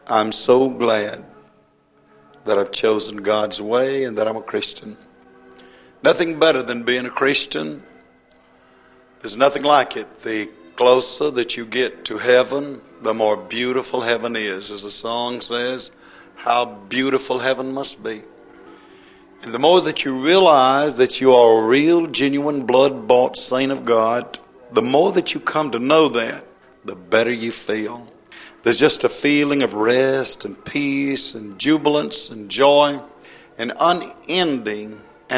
I'm so glad that I've chosen God's way and that I'm a Christian. Nothing better than being a Christian. There's nothing like it. The closer that you get to heaven, the more beautiful heaven is. As the song says, how beautiful heaven must be. And the more that you realize that you are a real, genuine, blood-bought saint of God, the more that you come to know that, the better you feel. There's just a feeling of rest and peace and jubilance and joy and unending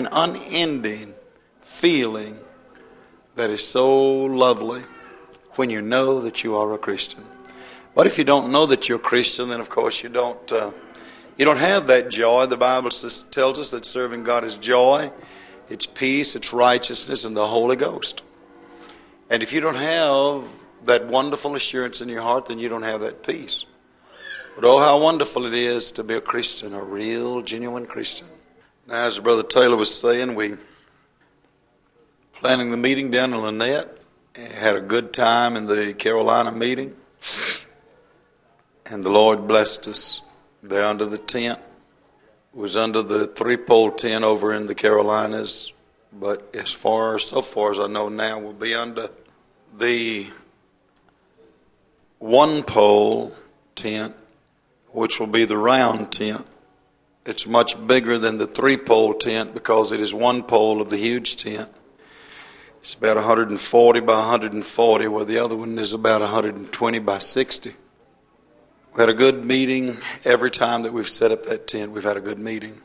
feeling that is so lovely when you know that you are a Christian. What if you don't know that you're a Christian? Then of course you don't have that joy. The Bible tells us that serving God is joy, it's peace, it's righteousness, and the Holy Ghost. And if you don't have that wonderful assurance in your heart, then you don't have that peace. But oh, how wonderful it is to be a Christian, a real, genuine Christian. Now, as Brother Taylor was saying, we planning the meeting down in Lynette, had a good time in the Carolina meeting, and the Lord blessed us there under the tent. It was under the 3-pole tent over in the Carolinas, but so far as I know now, we'll be under the 1-pole tent, which will be the round tent. It's much bigger than the 3-pole tent because it is 1 pole of the huge tent. It's about 140 by 140, where the other one is about 120 by 60. We had a good meeting every time that we've set up that tent. We've had a good meeting.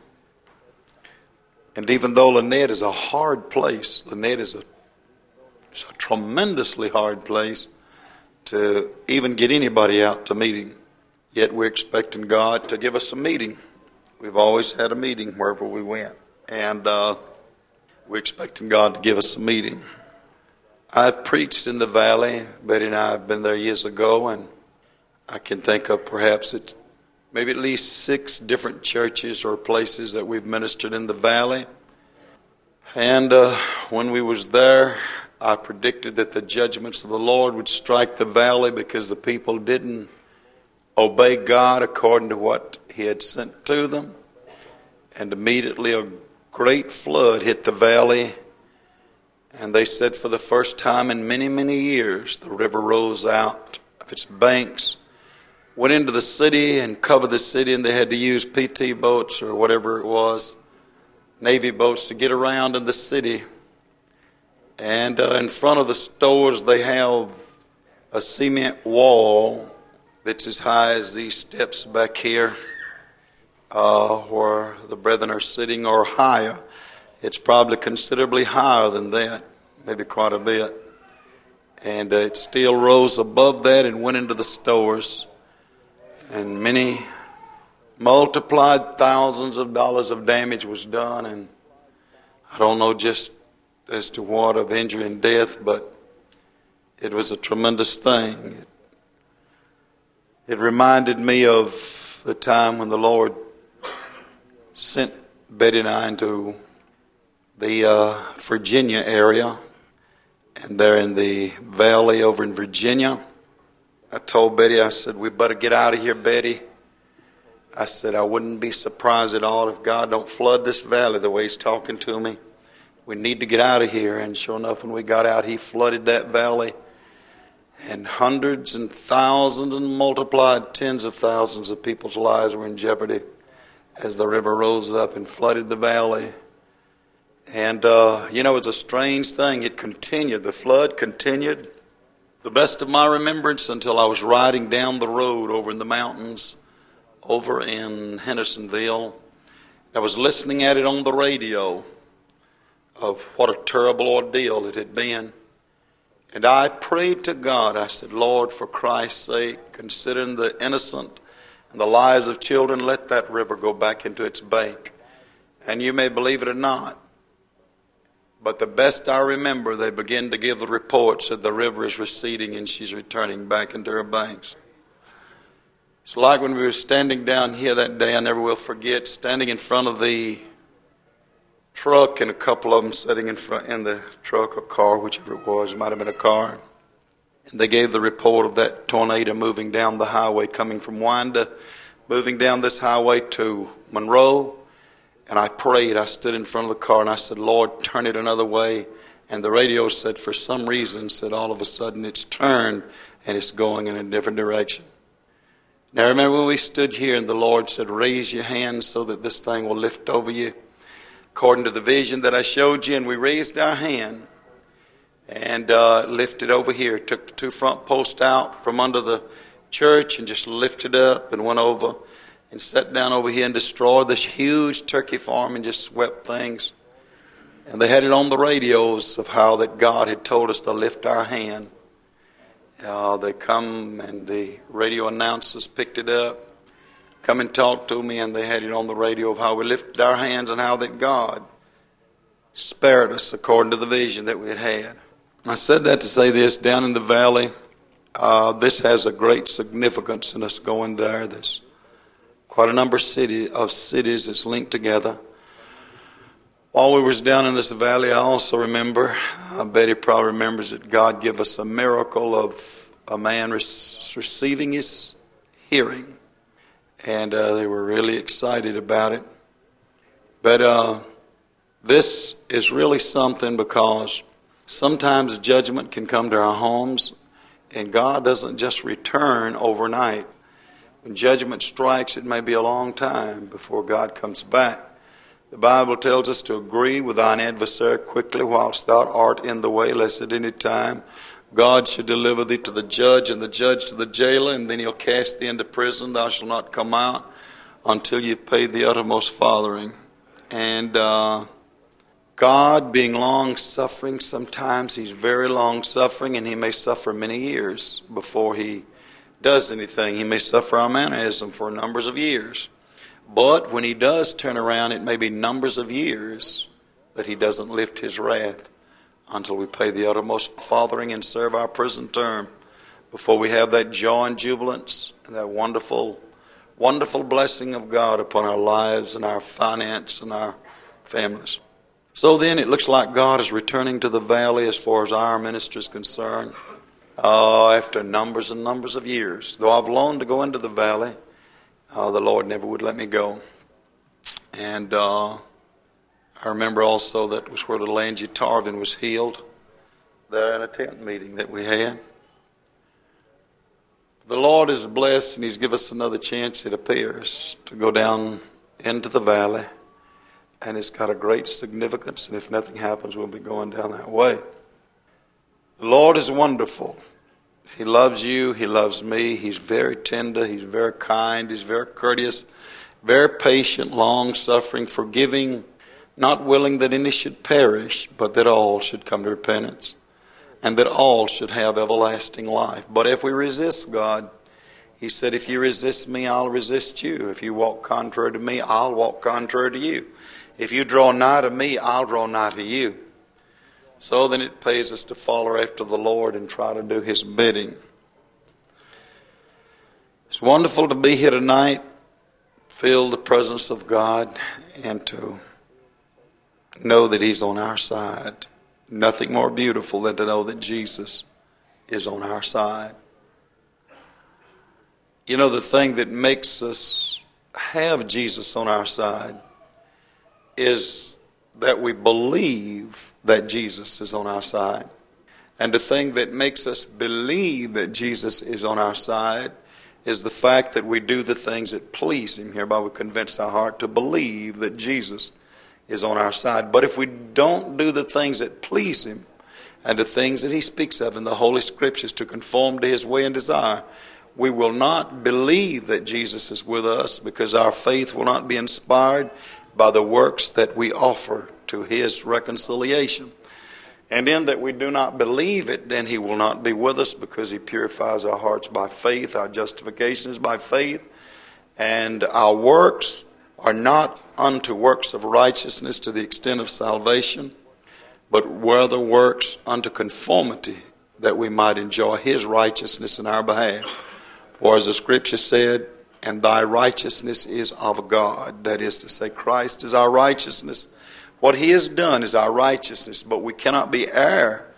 And even though Lynette is a hard place, Lynette is a tremendously hard place to even get anybody out to meeting. Yet we're expecting God to give us a meeting. We've always had a meeting wherever we went. And we're expecting God to give us a meeting. I've preached in the valley. Betty and I have been there years ago, and I can think of perhaps maybe at least 6 different churches or places that we've ministered in the valley. And when we was there, I predicted that the judgments of the Lord would strike the valley because the people didn't obey God according to what He had sent to them. And immediately a great flood hit the valley. And they said for the first time in many, many years, the river rose out of its banks, went into the city and covered the city, and they had to use PT boats or whatever it was, Navy boats, to get around in the city. And in front of the stores, they have a cement wall that's as high as these steps back here, where the brethren are sitting, or higher. It's probably considerably higher than that, maybe quite a bit. And it still rose above that and went into the stores. And many multiplied thousands of dollars of damage was done. And I don't know just as to what of injury and death, but it was a tremendous thing. It reminded me of the time when the Lord sent Betty and I into the Virginia area, and they're in the valley over in Virginia. I told Betty, I said, we better get out of here, Betty. I said, I wouldn't be surprised at all if God don't flood this valley the way He's talking to me. We need to get out of here. And sure enough, when we got out, He flooded that valley. And hundreds and thousands and multiplied tens of thousands of people's lives were in jeopardy as the river rose up and flooded the valley. And, it's a strange thing. It continued. The flood continued. The best of my remembrance until I was riding down the road over in the mountains, over in Hendersonville. I was listening at it on the radio of what a terrible ordeal it had been. And I prayed to God. I said, Lord, for Christ's sake, considering the innocent and the lives of children, let that river go back into its bank. And you may believe it or not, but the best I remember, they began to give the reports that the river is receding and she's returning back into her banks. It's like when we were standing down here that day, I never will forget, standing in front of the truck, and a couple of them sitting in the truck or car, whichever it was. It might have been a car. And they gave the report of that tornado moving down the highway, coming from Wanda, moving down this highway to Monroe. And I prayed. I stood in front of the car and I said, Lord, turn it another way. And the radio said, for some reason, said all of a sudden it's turned and it's going in a different direction. Now remember when we stood here and the Lord said, raise your hands so that this thing will lift over you, according to the vision that I showed you. And we raised our hand and lifted over here. Took the two front posts out from under the church and just lifted up and went over and sat down over here and destroyed this huge turkey farm and just swept things. And they had it on the radios of how that God had told us to lift our hand. They come and the radio announcers picked it up, come and talk to me, and they had it on the radio of how we lifted our hands and how that God spared us according to the vision that we had had. I said that to say this, down in the valley, this has a great significance in us going there. There's quite a number of cities that's linked together. While we was down in this valley, I also remember, Betty probably remembers that God gave us a miracle of a man receiving his hearing. And they were really excited about it. But this is really something, because sometimes judgment can come to our homes and God doesn't just return overnight. When judgment strikes, it may be a long time before God comes back. The Bible tells us to agree with thine adversary quickly whilst thou art in the way, lest at any time God should deliver thee to the judge, and the judge to the jailer, and then he'll cast thee into prison. Thou shalt not come out until you've paid the uttermost farthing. And God, being long-suffering, sometimes he's very long-suffering, and he may suffer many years before he does anything. He may suffer our mannerism for numbers of years. But when he does turn around, it may be numbers of years that he doesn't lift his wrath until we pay the uttermost farthing and serve our prison term, before we have that joy and jubilance and that wonderful, wonderful blessing of God upon our lives and our finance and our families. So then it looks like God is returning to the valley as far as our ministry is concerned, after numbers and numbers of years. Though I've longed to go into the valley, the Lord never would let me go. And I remember also that was where little Angie Tarvin was healed, there in a tent meeting that we had. The Lord is blessed, and he's given us another chance, it appears, to go down into the valley. And it's got a great significance, and if nothing happens, we'll be going down that way. The Lord is wonderful. He loves you. He loves me. He's very tender. He's very kind. He's very courteous, very patient, long-suffering, forgiving, not willing that any should perish, but that all should come to repentance, and that all should have everlasting life. But if we resist God, he said, if you resist me, I'll resist you. If you walk contrary to me, I'll walk contrary to you. If you draw nigh to me, I'll draw nigh to you. So then it pays us to follow after the Lord and try to do his bidding. It's wonderful to be here tonight, feel the presence of God, and to know that he's on our side. Nothing more beautiful than to know that Jesus is on our side. You know, the thing that makes us have Jesus on our side is that we believe that Jesus is on our side. And the thing that makes us believe that Jesus is on our side is the fact that we do the things that please him. Hereby we convince our heart to believe that Jesus is on our side. But if we don't do the things that please him, and the things that he speaks of in the Holy Scriptures to conform to his way and desire, we will not believe that Jesus is with us, because our faith will not be inspired by the works that we offer to his reconciliation. And in that we do not believe it, then he will not be with us, because he purifies our hearts by faith. Our justification is by faith. And our works are not unto works of righteousness to the extent of salvation, but rather works unto conformity, that we might enjoy his righteousness in our behalf. For as the Scripture said, and thy righteousness is of God. That is to say, Christ is our righteousness. What he has done is our righteousness, but we cannot be heir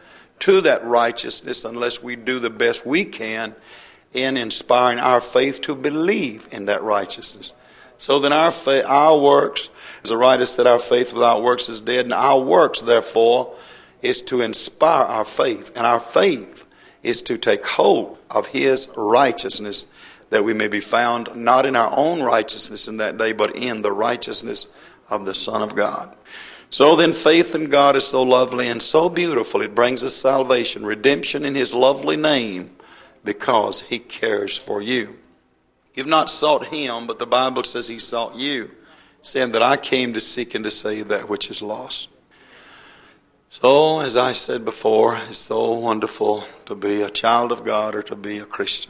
to that righteousness unless we do the best we can in inspiring our faith to believe in that righteousness. So then our works, as the writer said, our faith without works is dead, and our works, therefore, is to inspire our faith. And our faith is to take hold of His righteousness, that we may be found not in our own righteousness in that day, but in the righteousness of the Son of God. So then faith in God is so lovely and so beautiful. It brings us salvation, redemption in His lovely name, because He cares for you. You've not sought Him, but the Bible says He sought you, saying that I came to seek and to save that which is lost. So, as I said before, it's so wonderful to be a child of God or to be a Christian.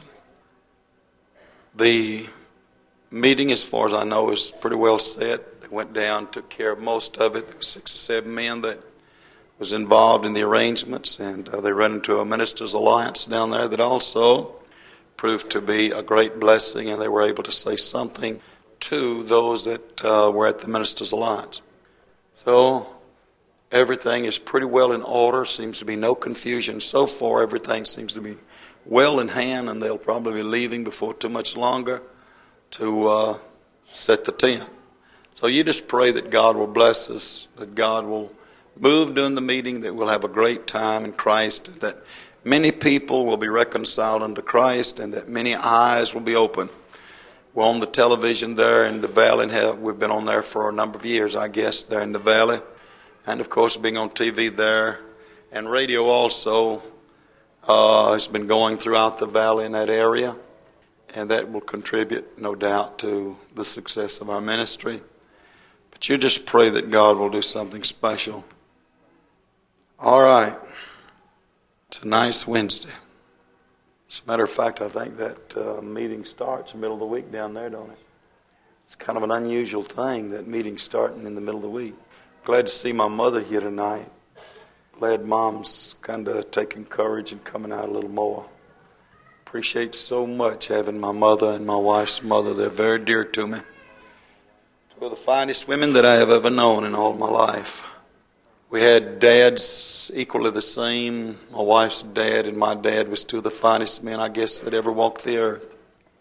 The meeting, as far as I know, is pretty well set. They went down, took care of most of it. There were 6 or 7 men that was involved in the arrangements, and they ran into a Ministers' Alliance down there that also proved to be a great blessing, and they were able to say something to those that were at the Ministers' Alliance. So everything is pretty well in order. Seems to be no confusion so far. Everything seems to be well in hand, and they'll probably be leaving before too much longer to set the tent. So you just pray that God will bless us, that God will move during the meeting, that we'll have a great time in Christ, that many people will be reconciled unto Christ, and that many eyes will be open. We're on the television there in the valley, and we've been on there for a number of years, I guess, there in the valley. And, of course, being on TV there, and radio also has been going throughout the valley in that area, and that will contribute, no doubt, to the success of our ministry. But you just pray that God will do something special. All right. Tonight's Wednesday. As a matter of fact, I think that meeting starts in the middle of the week down there, don't it? It's kind of an unusual thing, that meeting starting in the middle of the week. Glad to see my mother here tonight. Glad Mom's kind of taking courage and coming out a little more. Appreciate so much having my mother and my wife's mother. They're very dear to me. Two of the finest women that I have ever known in all my life. We had dads equally the same. My wife's dad and my dad was two of the finest men, I guess, that ever walked the earth.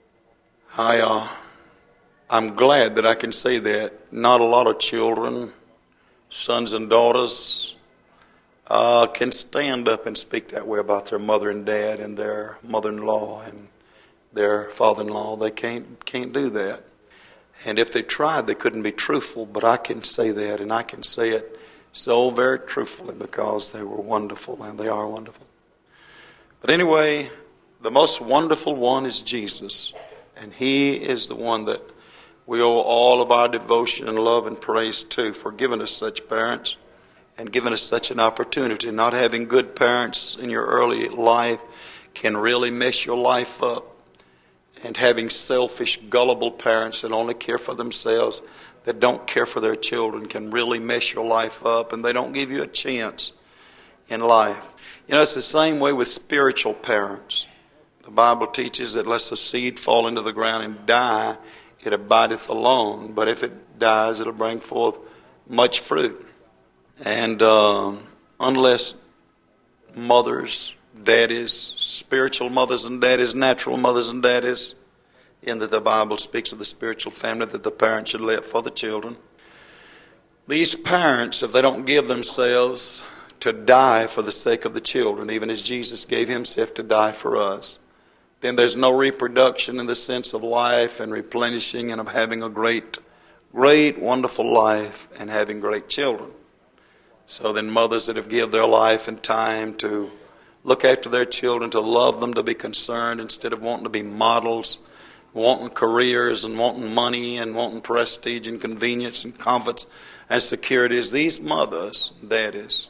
I'm glad that I can say that. Not a lot of children, sons and daughters, can stand up and speak that way about their mother and dad and their mother-in-law and their father-in-law. They can't do that. And if they tried, they couldn't be truthful. But I can say that, and I can say it so very truthfully, because they were wonderful, and they are wonderful. But anyway, the most wonderful one is Jesus. And He is the one that we owe all of our devotion and love and praise to, for giving us such parents and giving us such an opportunity. Not having good parents in your early life can really mess your life up. And having selfish, gullible parents that only care for themselves, that don't care for their children, can really mess your life up, and they don't give you a chance in life. You know, it's the same way with spiritual parents. The Bible teaches that unless a seed fall into the ground and die, it abideth alone. But if it dies, it'll bring forth much fruit. And unless mothers, daddies, spiritual mothers and daddies, natural mothers and daddies, in that the Bible speaks of the spiritual family that the parents should lay up for the children. These parents, if they don't give themselves to die for the sake of the children, even as Jesus gave Himself to die for us, then there's no reproduction in the sense of life and replenishing and of having a great, great, wonderful life and having great children. So then mothers that have given their life and time to look after their children, to love them, to be concerned instead of wanting to be models, wanting careers and wanting money and wanting prestige and convenience and comforts and securities. These mothers, daddies,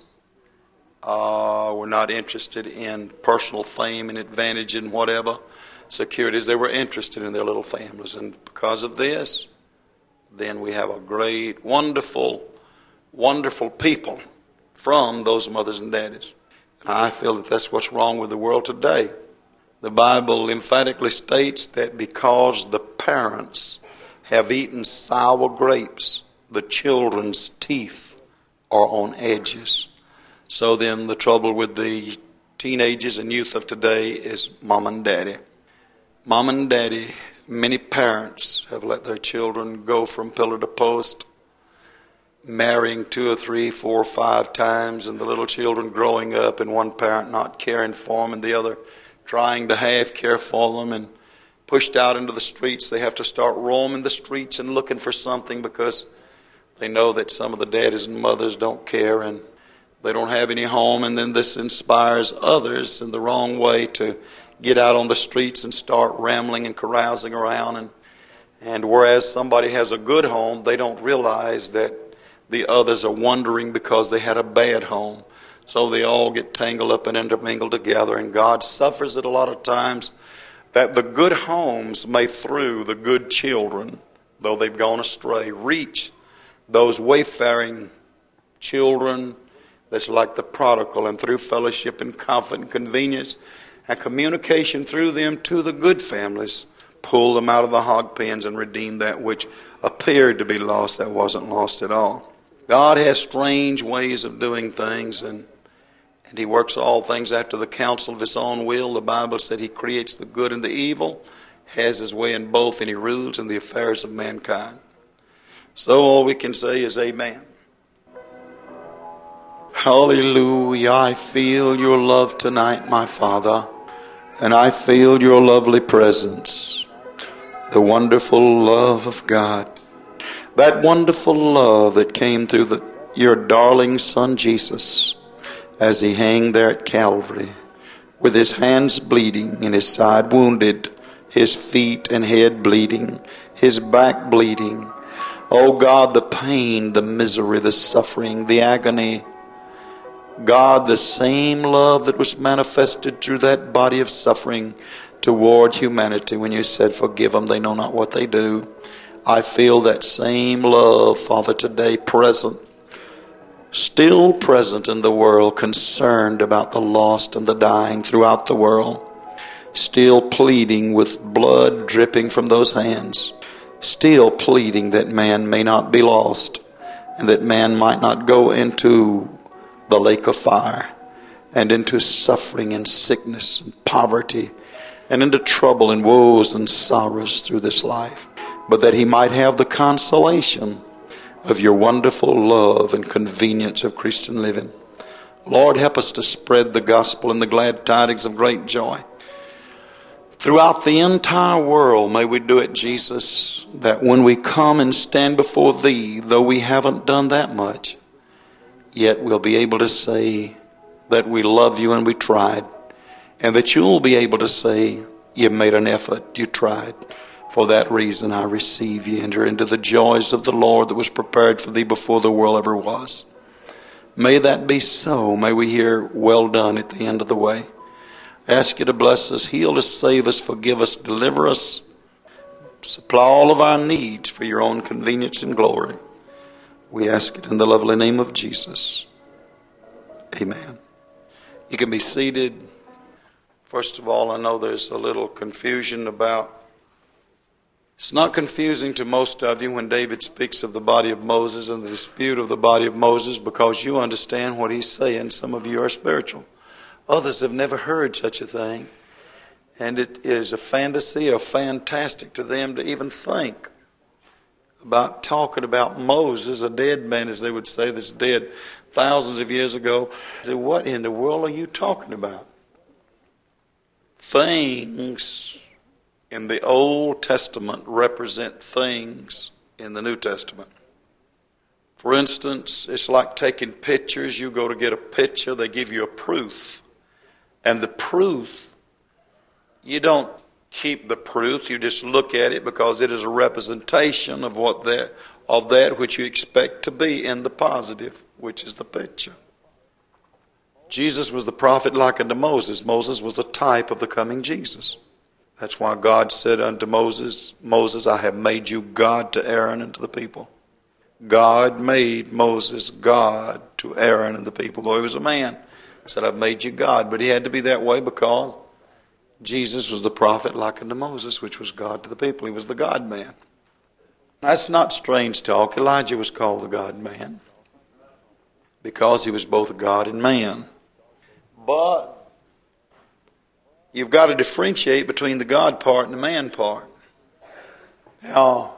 were not interested in personal fame and advantage and whatever securities. They were interested in their little families. And because of this, then we have a great, wonderful, wonderful people from those mothers and daddies. And I feel that that's what's wrong with the world today. The Bible emphatically states that because the parents have eaten sour grapes, the children's teeth are on edges. So then the trouble with the teenagers and youth of today is mom and daddy. Mom and daddy, many parents have let their children go from pillar to post, marrying 2 or 3, 4 or 5 times, and the little children growing up and one parent not caring for them and the other trying to have care for them, and pushed out into the streets. They have to start roaming the streets and looking for something because they know that some of the daddies and mothers don't care and they don't have any home. And then this inspires others in the wrong way to get out on the streets and start rambling and carousing around. And whereas somebody has a good home, they don't realize that the others are wondering because they had a bad home. So they all get tangled up and intermingled together. And God suffers it a lot of times that the good homes may, through the good children, though they've gone astray, reach those wayfaring children that's like the prodigal, and through fellowship and comfort and convenience and communication through them to the good families, pull them out of the hog pens and redeem that which appeared to be lost that wasn't lost at all. God has strange ways of doing things, and He works all things after the counsel of His own will. The Bible said He creates the good and the evil, has His way in both, and He rules in the affairs of mankind. So all we can say is amen. Hallelujah. I feel your love tonight, my Father, and I feel your lovely presence, the wonderful love of God, that wonderful love that came through your darling Son Jesus, as He hung there at Calvary, with His hands bleeding and His side wounded, His feet and head bleeding, His back bleeding. Oh God, the pain, the misery, the suffering, the agony. God, the same love that was manifested through that body of suffering toward humanity when you said, forgive them, they know not what they do. I feel that same love, Father, today present, still present in the world, concerned about the lost and the dying throughout the world, still pleading with blood dripping from those hands, still pleading that man may not be lost and that man might not go into the lake of fire and into suffering and sickness and poverty and into trouble and woes and sorrows through this life, but that he might have the consolation of your wonderful love and convenience of Christian living. Lord, help us to spread the gospel and the glad tidings of great joy throughout the entire world. May we do it, Jesus, that when we come and stand before Thee, though we haven't done that much, yet we'll be able to say that we love You and we tried, and that You'll be able to say, You made an effort, you tried. For that reason I receive You. Enter into the joys of the Lord that was prepared for thee before the world ever was. May that be so. May we hear, well done, at the end of the way. Ask You to bless us, heal us, save us, forgive us, deliver us, supply all of our needs for Your own convenience and glory. We ask it in the lovely name of Jesus. Amen. You can be seated. First of all, I know there's a little confusion about. It's not confusing to most of you when David speaks of the body of Moses and the dispute of the body of Moses, because you understand what he's saying. Some of you are spiritual. Others have never heard such a thing. And it is a fantasy or fantastic to them to even think about talking about Moses, a dead man, as they would say, that's dead thousands of years ago. Say, what in the world are you talking about? Things in the Old Testament represent things in the New Testament. For instance, it's like taking pictures. You go to get a picture, they give you a proof. And the proof, you don't keep the proof, you just look at it because it is a representation of that which you expect to be in the positive, which is the picture. Jesus was the prophet like unto Moses. Moses was a type of the coming Jesus. That's why God said unto Moses, Moses, I have made you God to Aaron and to the people. God made Moses God to Aaron and the people. Though he was a man, he said, I've made you God. But he had to be that way because Jesus was the prophet like unto Moses, which was God to the people. He was the God man. That's not strange talk. Elijah was called the God man because he was both God and man. But you've got to differentiate between the God part and the man part. Now,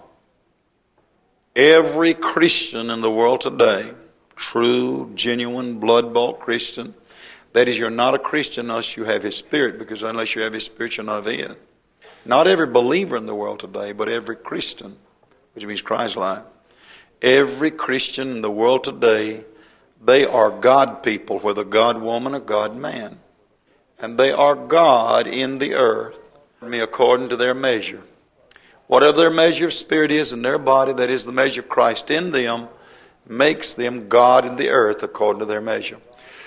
every Christian in the world today, true, genuine, blood-bought Christian, that is, you're not a Christian unless you have His Spirit, because unless you have His Spirit, you're not of His. Not every believer in the world today, but every Christian, which means Christ-like. Every Christian in the world today, they are God people, whether God woman or God man. And they are God in the earth, according to their measure. Whatever their measure of spirit is in their body, that is the measure of Christ in them, makes them God in the earth according to their measure.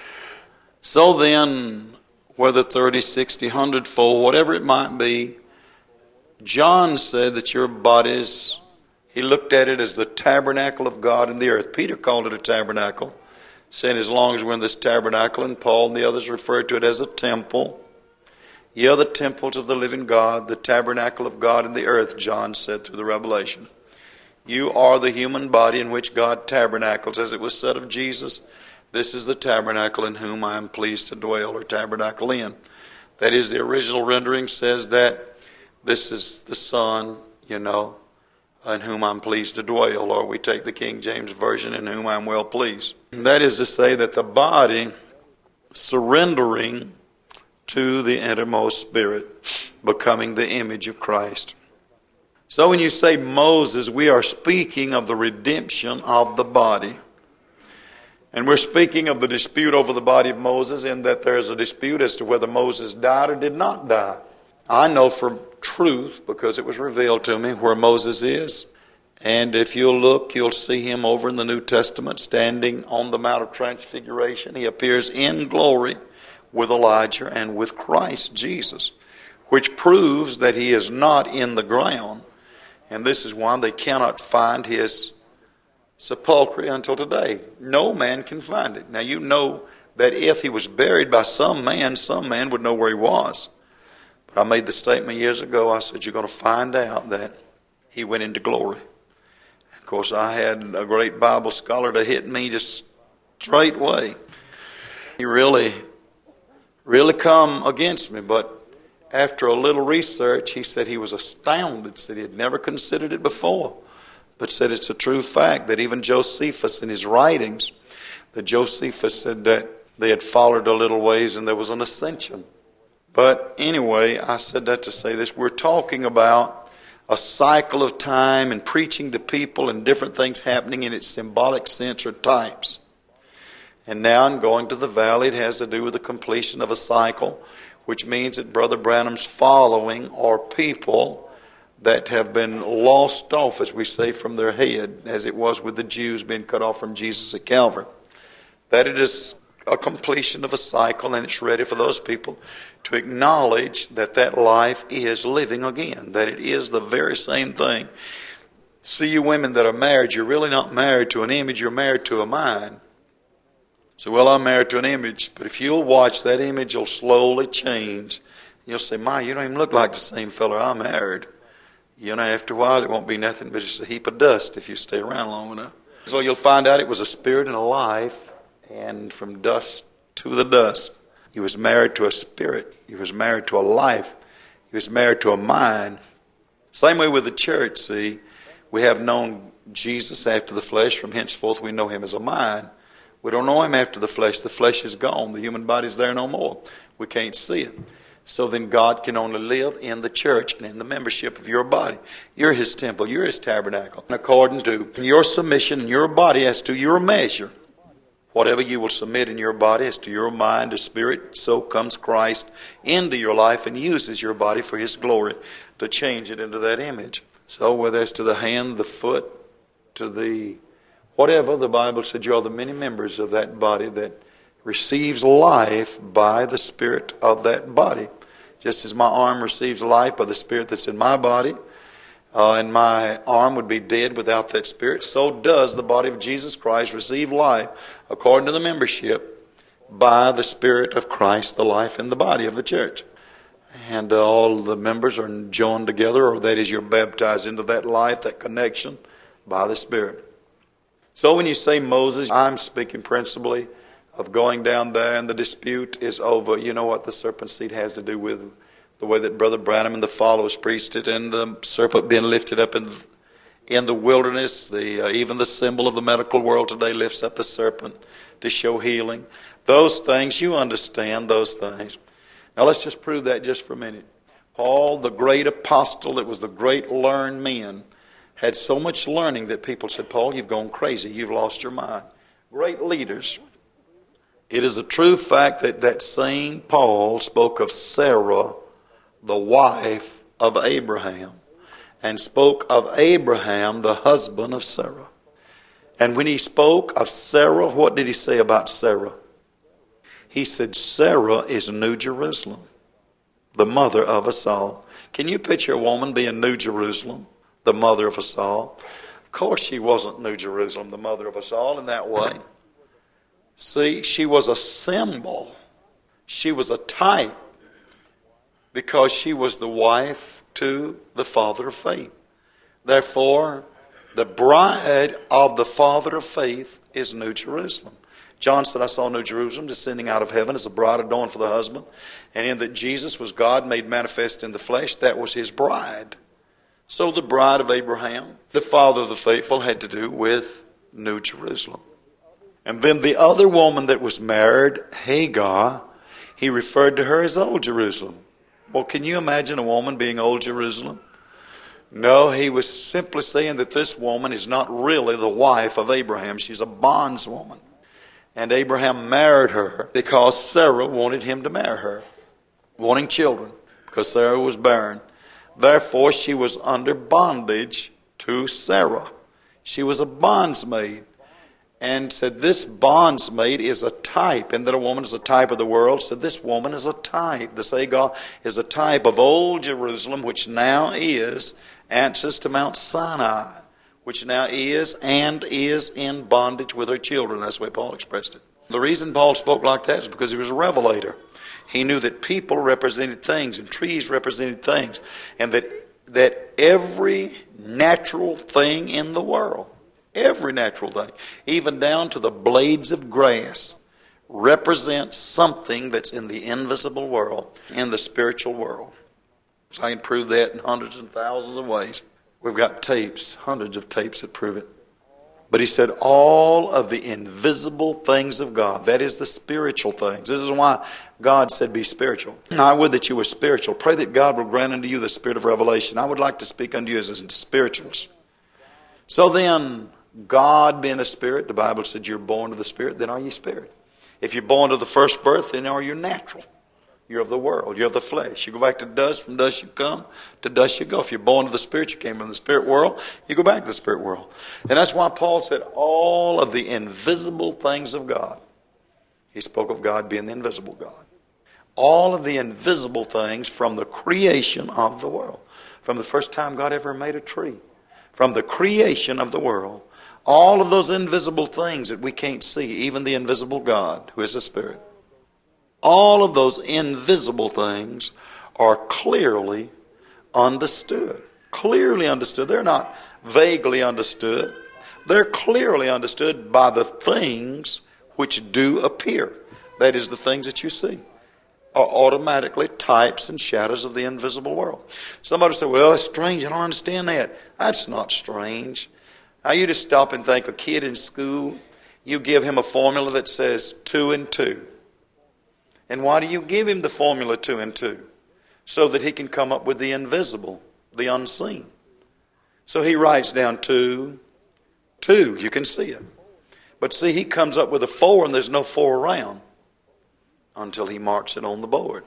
So then, whether 30, 60, 100-fold, whatever it might be, John said that your bodies, he looked at it as the tabernacle of God in the earth. Peter called it a tabernacle, saying as long as we're in this tabernacle, and Paul and the others referred to it as a temple. Ye are the temples of the living God, the tabernacle of God in the earth, John said through the Revelation. You are the human body in which God tabernacles, as it was said of Jesus, this is the tabernacle in whom I am pleased to dwell, or tabernacle in. That is, the original rendering says that this is the Son, in whom I'm pleased to dwell, or we take the King James Version, in whom I'm well pleased. And that is to say that the body surrendering to the innermost spirit, becoming the image of Christ. So when you say Moses, we are speaking of the redemption of the body. And we're speaking of the dispute over the body of Moses, in that there's a dispute as to whether Moses died or did not die. I know for truth, because it was revealed to me, where Moses is. And if you'll look, you'll see him over in the New Testament standing on the Mount of Transfiguration. He appears in glory with Elijah and with Christ Jesus, which proves that he is not in the ground. And this is why they cannot find his sepulchre until today. No man can find it. Now you know that if he was buried by some man would know where he was. But I made the statement years ago, I said, you're going to find out that he went into glory. Of course, I had a great Bible scholar to hit me just straightway. He really come against me, but after a little research, he said he was astounded, said he had never considered it before, but said it's a true fact that even Josephus in his writings, that Josephus said that they had followed a little ways and there was an ascension. But anyway, I said that to say this. We're talking about a cycle of time and preaching to people and different things happening in its symbolic sense or types. And now in going to the valley, it has to do with the completion of a cycle, which means that Brother Branham's following are people that have been lost off, as we say, from their head, as it was with the Jews being cut off from Jesus at Calvary. That it is a completion of a cycle, and it's ready for those people to acknowledge that that life is living again, that it is the very same thing. See, you women that are married, you're really not married to an image, you're married to a mind. So, well, I'm married to an image, but if you'll watch, that image will slowly change. You'll say, my, you don't even look like the same fella I married. After a while, it won't be nothing but just a heap of dust if you stay around long enough. So you'll find out it was a spirit and a life, and from dust to the dust. He was married to a spirit. He was married to a life. He was married to a mind. Same way with the church, see. We have known Jesus after the flesh. From henceforth, we know him as a mind. We don't know him after the flesh. The flesh is gone. The human body's there no more. We can't see it. So then God can only live in the church and in the membership of your body. You're his temple. You're his tabernacle. And according to your submission in your body as to your measure, whatever you will submit in your body as to your mind or spirit, so comes Christ into your life and uses your body for his glory to change it into that image. So whether it's to the hand, the foot, to the whatever, the Bible said you are the many members of that body that receives life by the spirit of that body. Just as my arm receives life by the spirit that's in my body, and my arm would be dead without that spirit, so does the body of Jesus Christ receive life according to the membership by the Spirit of Christ, the life in the body of the church. And all the members are joined together, or that is, you're baptized into that life, that connection by the Spirit. So when you say Moses, I'm speaking principally of going down there and the dispute is over. You know what the serpent seed has to do with the way that Brother Branham and the followers preached it, and the serpent being lifted up in the wilderness. Even the symbol of the medical world today lifts up the serpent to show healing. Those things, you understand those things. Now let's just prove that just for a minute. Paul, the great apostle that was the great learned man, had so much learning that people said, Paul, you've gone crazy. You've lost your mind. Great leaders. It is a true fact that that same Paul spoke of Sarah, the wife of Abraham, and spoke of Abraham, the husband of Sarah. And when he spoke of Sarah, what did he say about Sarah? He said, Sarah is New Jerusalem, the mother of us all. Can you picture a woman being New Jerusalem, the mother of us all? Of course she wasn't New Jerusalem, the mother of us all, in that way. See, she was a symbol. She was a type, because she was the wife to the father of faith. Therefore, the bride of the father of faith is New Jerusalem. John said, I saw New Jerusalem descending out of heaven as a bride adorned for the husband. And in that Jesus was God made manifest in the flesh, that was his bride. So the bride of Abraham, the father of the faithful, had to do with New Jerusalem. And then the other woman that was married, Hagar, he referred to her as Old Jerusalem. Well, can you imagine a woman being Old Jerusalem? No, he was simply saying that this woman is not really the wife of Abraham. She's a bondswoman. And Abraham married her because Sarah wanted him to marry her, wanting children, because Sarah was barren. Therefore, she was under bondage to Sarah. She was a bondsmaid. And said this bondsmaid is a type, and that a woman is a type of the world. Said this woman is a type. This Hagar is a type of Old Jerusalem, which now answers to Mount Sinai, which now is in bondage with her children. That's the way Paul expressed it. The reason Paul spoke like that is because he was a revelator. He knew that people represented things and trees represented things, and that every natural thing in the world, every natural thing, even down to the blades of grass, represents something that's in the invisible world, in the spiritual world. So I can prove that in hundreds and thousands of ways. We've got tapes, hundreds of tapes that prove it. But he said all of the invisible things of God, that is the spiritual things. This is why God said be spiritual. I would that you were spiritual. Pray that God will grant unto you the spirit of revelation. I would like to speak unto you as spirituals. So then, God being a spirit, the Bible said you're born of the Spirit, then are you spirit. If you're born of the first birth, then are you natural. You're of the world. You're of the flesh. You go back to dust. From dust you come. To dust you go. If you're born of the Spirit, you came from the spirit world. You go back to the spirit world. And that's why Paul said all of the invisible things of God. He spoke of God being the invisible God. All of the invisible things from the creation of the world. From the first time God ever made a tree. From the creation of the world. All of those invisible things that we can't see. Even the invisible God, who is a spirit. All of those invisible things are clearly understood. Clearly understood. They're not vaguely understood. They're clearly understood by the things which do appear. That is, the things that you see are automatically types and shadows of the invisible world. Somebody say, well, that's strange. I don't understand that. That's not strange. Now you just stop and think, a kid in school, you give him a formula that says 2 and 2. And why do you give him the formula 2 and 2? So that he can come up with the invisible, the unseen. So he writes down 2, 2. You can see it. But see, he comes up with a 4 and there's no 4 around until he marks it on the board.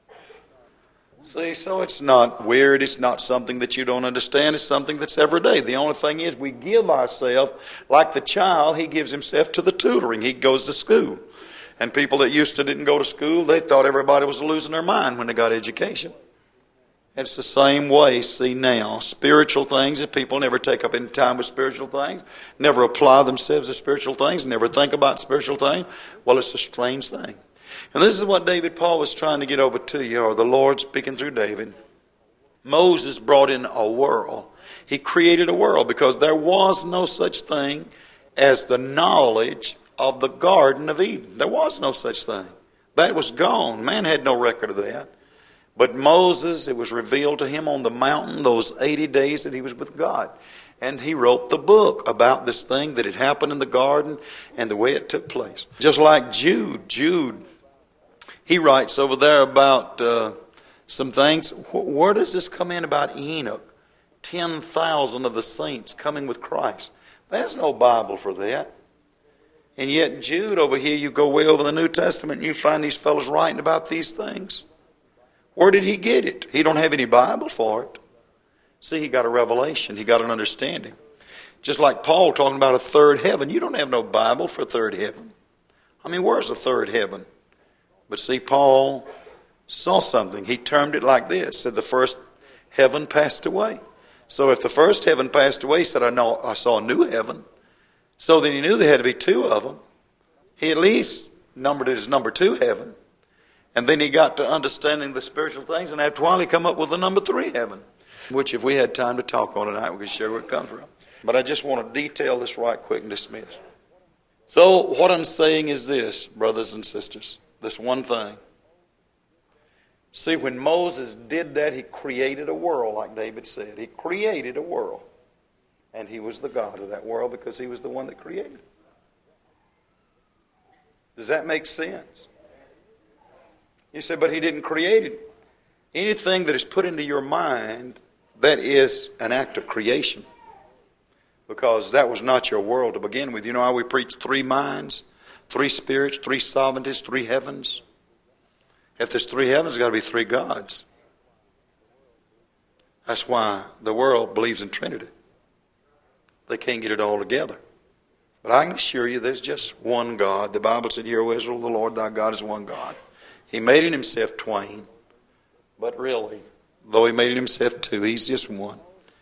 See, so it's not weird. It's not something that you don't understand. It's something that's everyday. The only thing is we give ourselves, like the child, he gives himself to the tutoring. He goes to school. And people that used to didn't go to school, they thought everybody was losing their mind when they got education. It's the same way, see now, spiritual things, if people never take up any time with spiritual things, never apply themselves to spiritual things, never think about spiritual things, well, it's a strange thing. And this is what Paul was trying to get over to you, or the Lord speaking through David. Moses brought in a world. He created a world because there was no such thing as the knowledge of the Garden of Eden. There was no such thing. That was gone. Man had no record of that. But Moses, it was revealed to him on the mountain those 80 days that he was with God. And he wrote the book about this thing that had happened in the garden and the way it took place. Just like Jude, he writes over there about some things. Where does this come in about Enoch? 10,000 of the saints coming with Christ. There's no Bible for that. And yet Jude over here, you go way over the New Testament and you find these fellows writing about these things. Where did he get it? He don't have any Bible for it. See, he got a revelation. He got an understanding. Just like Paul talking about a third heaven. You don't have no Bible for third heaven. I mean, where's the third heaven? But see, Paul saw something. He termed it like this. Said the first heaven passed away. So if the first heaven passed away, he said, I saw a new heaven. So then he knew there had to be two of them. He at least numbered it as number 2 heaven. And then he got to understanding the spiritual things, and after a while he come up with the number 3 heaven, which if we had time to talk on tonight, we could share where it comes from. But I just want to detail this right quick and dismiss. So what I'm saying is this, brothers and sisters, this one thing. See, when Moses did that, he created a world, like David said. He created a world. And he was the God of that world because he was the one that created it. Does that make sense? You say, but he didn't create it. Anything that is put into your mind, that is an act of creation. Because that was not your world to begin with. You know how we preach 3 minds, 3 spirits, 3 sovereignties, 3 heavens? If there's 3 heavens, there's got to be 3 gods. That's why the world believes in Trinity. They can't get it all together. But I can assure you there's just one God. The Bible said, Hear, O Israel, the Lord thy God is one God. He made in himself twain. But really, though he made in himself 2, he's just one.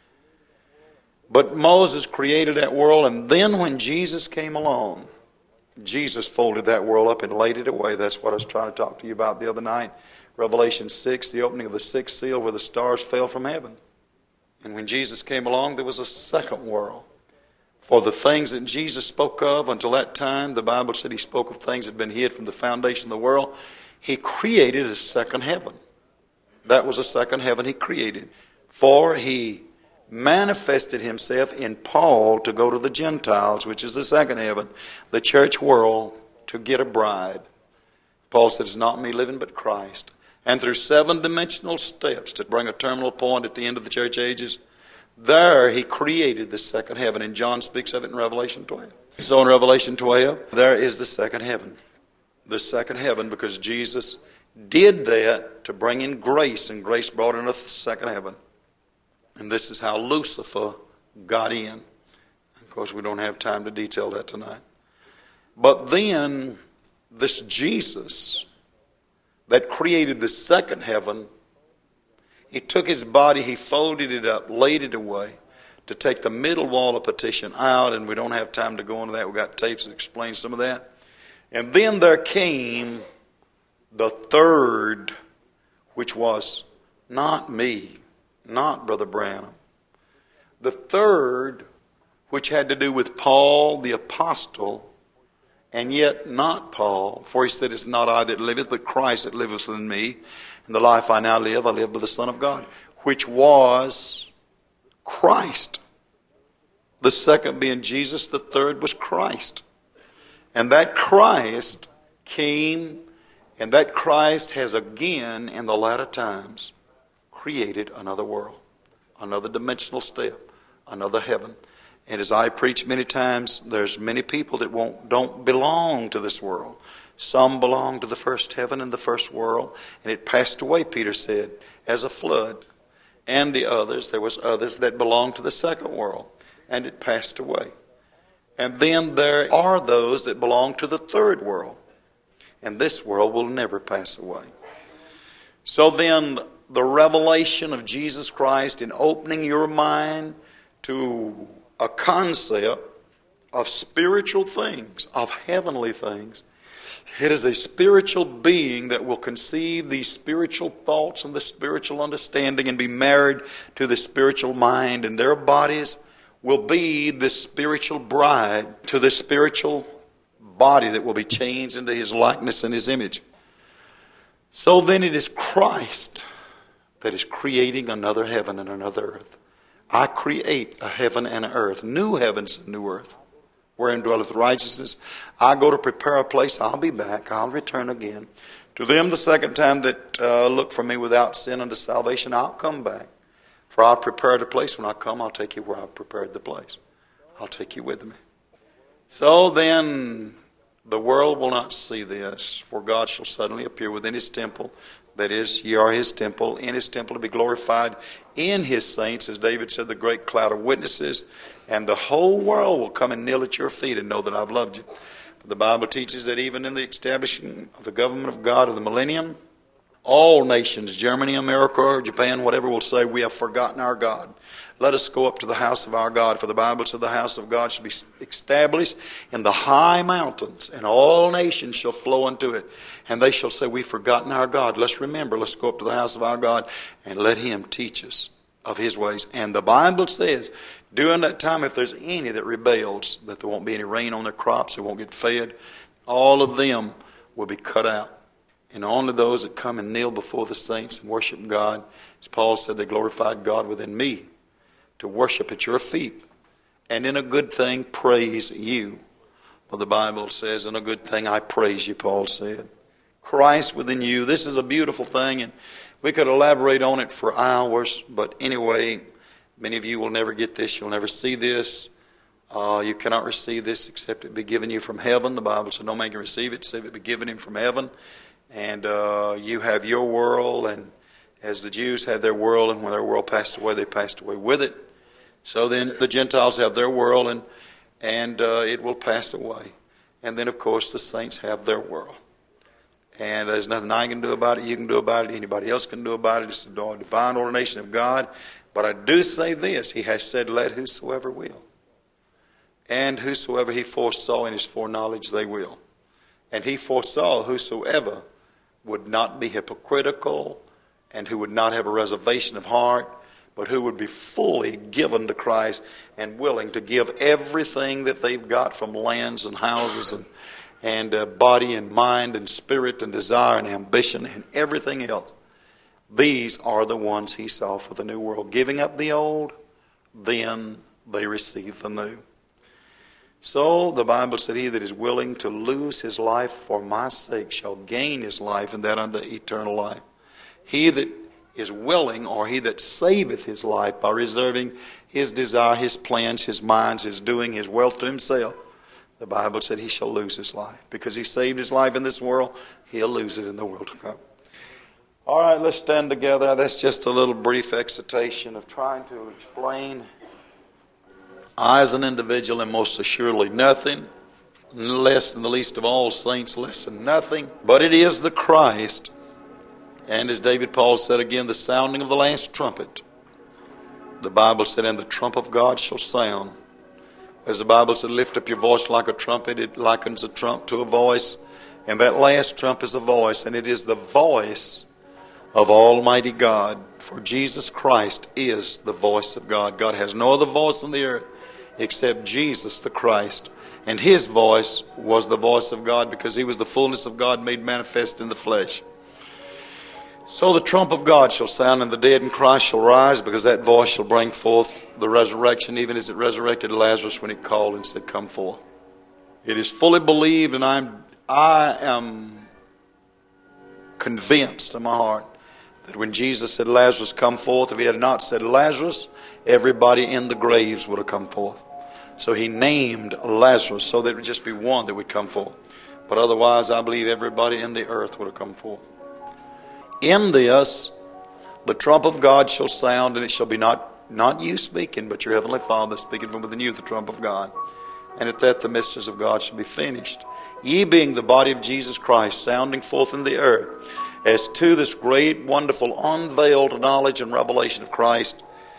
But Moses created that world, and then when Jesus came along, Jesus folded that world up and laid it away. That's what I was trying to talk to you about the other night. Revelation 6, the opening of the 6th seal where the stars fell from heaven. And when Jesus came along, there was a second world. For the things that Jesus spoke of until that time, the Bible said he spoke of things that had been hid from the foundation of the world. He created a second heaven. That was a second heaven he created. For he manifested himself in Paul to go to the Gentiles, which is the second heaven, the church world, to get a bride. Paul said, it's not me living, but Christ. And through 7-dimensional steps to bring a terminal point at the end of the church ages, there he created the second heaven. And John speaks of it in Revelation 12. So in Revelation 12, there is the second heaven. The second heaven, because Jesus did that to bring in grace, and grace brought in the second heaven. And this is how Lucifer got in. Of course, we don't have time to detail that tonight. But then, this Jesus that created the second heaven, he took his body, he folded it up, laid it away to take the middle wall of partition out, and we don't have time to go into that. We've got tapes that explain some of that. And then there came the third, which was not me, not Brother Branham. The third, which had to do with Paul the apostle, and yet not Paul. For he said, it's not I that liveth, but Christ that liveth in me. And the life I now live, I live by the Son of God, which was Christ. The second being Jesus, the third was Christ. And that Christ came, and that Christ has again, in the latter times, created another world, another dimensional step, another heaven. And as I preach many times, there's many people that don't belong to this world. Some belong to the first heaven and the first world, and it passed away, Peter said, as a flood. And the others, there was others that belonged to the second world, and it passed away. And then there are those that belong to the third world, and this world will never pass away. So then, the revelation of Jesus Christ in opening your mind to a concept of spiritual things, of heavenly things. It is a spiritual being that will conceive these spiritual thoughts and the spiritual understanding and be married to the spiritual mind, and their bodies will be the spiritual bride to the spiritual body that will be changed into his likeness and his image. So then it is Christ that is creating another heaven and another earth. I create a heaven and an earth, new heavens and new earth, wherein dwelleth righteousness. I go to prepare a place. I'll be back. I'll return again. To them the second time that look for me without sin unto salvation, I'll come back. For I'll prepare the place. When I come, I'll take you where I've prepared the place. I'll take you with me. So then the world will not see this, for God shall suddenly appear within his temple. That is, ye are his temple, in his temple to be glorified in his saints, as David said, the great cloud of witnesses, and the whole world will come and kneel at your feet and know that I've loved you. But the Bible teaches that even in the establishment of the government of God of the millennium, all nations, Germany, America, Japan, whatever, will say, we have forgotten our God. Let us go up to the house of our God. For the Bible said the house of God shall be established in the high mountains, and all nations shall flow unto it. And they shall say, we've forgotten our God. Let's remember, let's go up to the house of our God and let him teach us of his ways. And the Bible says, during that time, if there's any that rebels, that there won't be any rain on their crops, they won't get fed, all of them will be cut out. And only those that come and kneel before the saints and worship God, as Paul said, they glorified God within me, to worship at your feet, and in a good thing praise you. Well, the Bible says, in a good thing I praise you, Paul said. Christ within you. This is a beautiful thing, and we could elaborate on it for hours, but anyway, many of you will never get this. You'll never see this. You cannot receive this except it be given you from heaven. The Bible said no man can receive it save it be given him from heaven. And you have your world, and as the Jews had their world, and when their world passed away, they passed away with it. So then the Gentiles have their world, and it will pass away. And then, of course, the saints have their world. And there's nothing I can do about it, you can do about it, anybody else can do about it. It's the divine ordination of God. But I do say this, he has said, let whosoever will. And whosoever he foresaw in his foreknowledge, they will. And he foresaw whosoever would not be hypocritical, and who would not have a reservation of heart, but who would be fully given to Christ and willing to give everything that they've got, from lands and houses and body and mind and spirit and desire and ambition and everything else. These are the ones he saw for the new world. Giving up the old, then they receive the new. So the Bible said, he that is willing to lose his life for my sake shall gain his life, and that unto eternal life. He that is willing, or he that saveth his life by reserving his desire, his plans, his minds, his doing, his wealth to himself, the Bible said he shall lose his life. Because he saved his life in this world, he'll lose it in the world to come. All right, let's stand together. That's just a little brief excitation of trying to explain. I, as an individual, am most assuredly nothing, less than the least of all saints, less than nothing. But it is the Christ. And as David Paul said again, the sounding of the last trumpet. The Bible said, and the trump of God shall sound. As the Bible said, lift up your voice like a trumpet. It likens a trump to a voice. And that last trump is a voice. And it is the voice of Almighty God. For Jesus Christ is the voice of God. God has no other voice on the earth except Jesus the Christ. And his voice was the voice of God, because he was the fullness of God made manifest in the flesh. So the trump of God shall sound, and the dead in Christ shall rise, because that voice shall bring forth the resurrection, even as it resurrected Lazarus when it called and said, come forth. It is fully believed, and I am convinced in my heart that when Jesus said, Lazarus, come forth, if he had not said Lazarus, everybody in the graves would have come forth. So he named Lazarus so that it would just be one that would come forth. But otherwise, I believe everybody in the earth would have come forth. In this, the trump of God shall sound, and it shall be not you speaking, but your heavenly Father speaking from within you, the trump of God. And at that the mysteries of God shall be finished. Ye being the body of Jesus Christ, sounding forth in the earth, as to this great, wonderful, unveiled knowledge and revelation of Christ.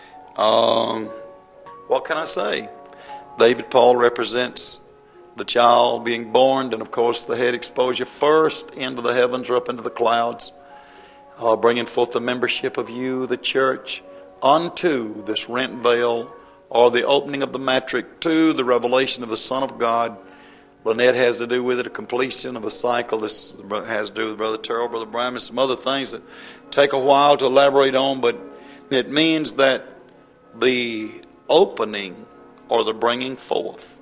What can I say? David Paul represents the child being born, and of course the head exposure first into the heavens or up into the clouds, bringing forth the membership of you, the church, unto this rent veil, or the opening of the matrix, to the revelation of the Son of God, Lynette has to do with it, a completion of a cycle. This has to do with Brother Terrell, Brother Bram, and some other things that take a while to elaborate on, but it means that the opening or the bringing forth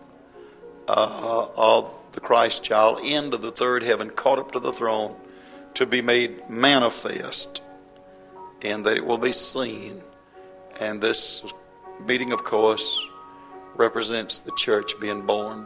of the Christ child into the third heaven, caught up to the throne, to be made manifest, and that it will be seen. And this meeting, of course, represents the church being born.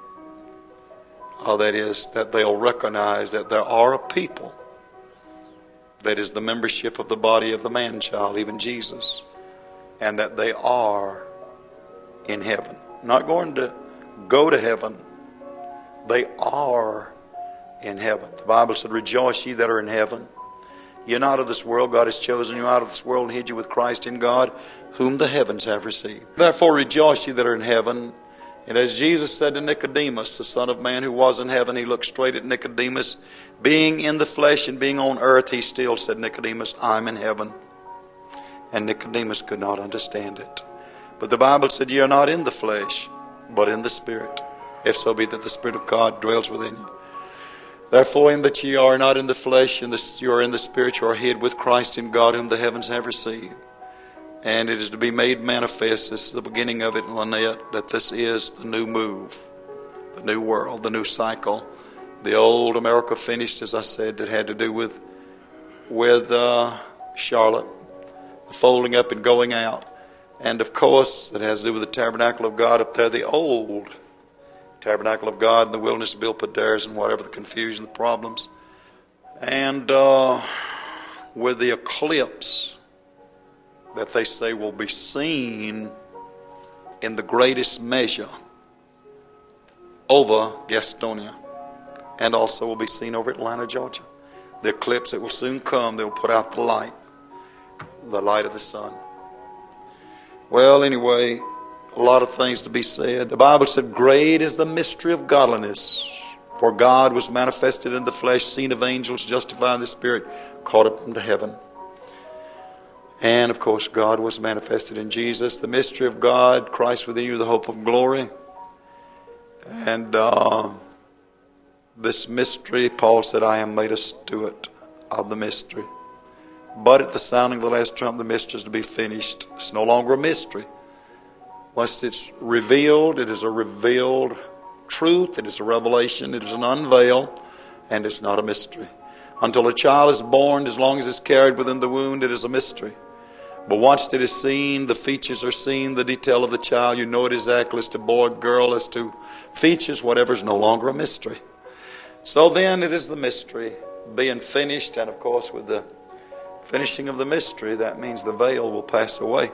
That is, that they'll recognize that there are a people that is the membership of the body of the man-child, even Jesus, and that they are in heaven. Not going to go to heaven. They are in heaven. The Bible said, rejoice ye that are in heaven. You're not of this world. God has chosen you out of this world and hid you with Christ in God, whom the heavens have received. Therefore rejoice ye that are in heaven. And as Jesus said to Nicodemus, the Son of Man who was in heaven, he looked straight at Nicodemus. Being in the flesh and being on earth, he still said, Nicodemus, I'm in heaven. And Nicodemus could not understand it. But the Bible said, ye are not in the flesh, but in the Spirit, if so be that the Spirit of God dwells within you. Therefore, in that ye are not in the flesh, and you are in the Spirit, you are hid with Christ in God, whom the heavens have received. And it is to be made manifest, this is the beginning of it, Lynette, that this is the new move, the new world, the new cycle. The old America finished, as I said, that had to do with Charlotte, the folding up and going out. And of course, it has to do with the tabernacle of God up there, the old tabernacle of God in the wilderness of Bilpadares and whatever the confusion, the problems. And with the eclipse that they say will be seen in the greatest measure over Gastonia, and also will be seen over Atlanta, Georgia. The eclipse that will soon come, they will put out the light of the sun. Well, anyway, a lot of things to be said. The Bible said, great is the mystery of godliness, for God was manifested in the flesh, seen of angels, justified in the Spirit, caught up into heaven. And, of course, God was manifested in Jesus. The mystery of God, Christ within you, the hope of glory. And this mystery, Paul said, I am made a steward of the mystery. But at the sounding of the last trump, the mystery is to be finished. It's no longer a mystery. Once it's revealed, it is a revealed truth. It is a revelation. It is an unveil. And it's not a mystery. Until a child is born, as long as it's carried within the womb, it is a mystery. But once it is seen, the features are seen, the detail of the child, you know it exactly as to boy, girl, as to features, whatever, is no longer a mystery. So then it is the mystery being finished, and of course with the finishing of the mystery, that means the veil will pass away.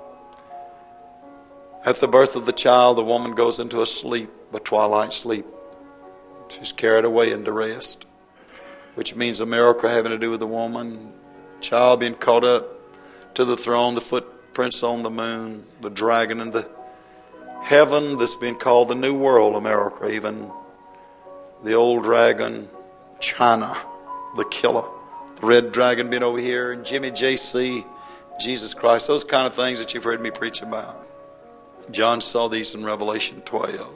At the birth of the child, the woman goes into a sleep, a twilight sleep. She's carried away into rest, which means a miracle having to do with the woman, child being caught up to the throne, the footprints on the moon, the dragon in the heaven, this being called the New World America, even the old dragon, China, the killer, the red dragon being over here, and Jimmy J.C., Jesus Christ, those kind of things that you've heard me preach about. John saw these in Revelation 12.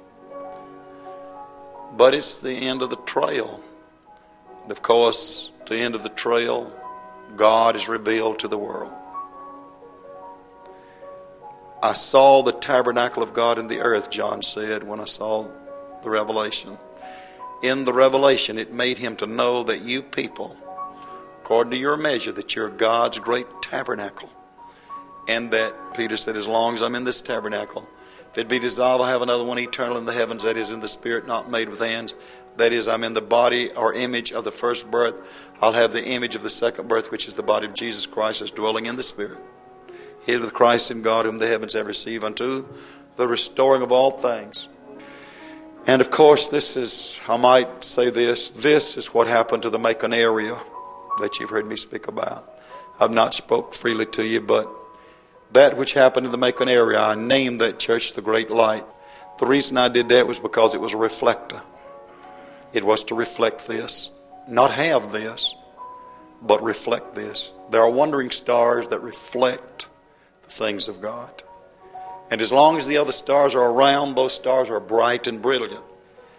But it's the end of the trail. And of course, the end of the trail, God is revealed to the world. I saw the tabernacle of God in the earth, John said, when I saw the revelation. In the revelation, it made him to know that you people, according to your measure, that you're God's great tabernacle. And that, Peter said, as long as I'm in this tabernacle, if it be dissolved, I'll have another one eternal in the heavens, that is in the spirit, not made with hands. That is, I'm in the body or image of the first birth. I'll have the image of the second birth, which is the body of Jesus Christ, as dwelling in the Spirit. Hid with Christ in God, whom the heavens have received, unto the restoring of all things. And of course, this is, I might say this is what happened to the Macon area that you've heard me speak about. I've not spoke freely to you, but that which happened in the Macon area, I named that church the Great Light. The reason I did that was because it was a reflector. It was to reflect this. Not have this, but reflect this. There are wandering stars that reflect the things of God. And as long as the other stars are around, those stars are bright and brilliant.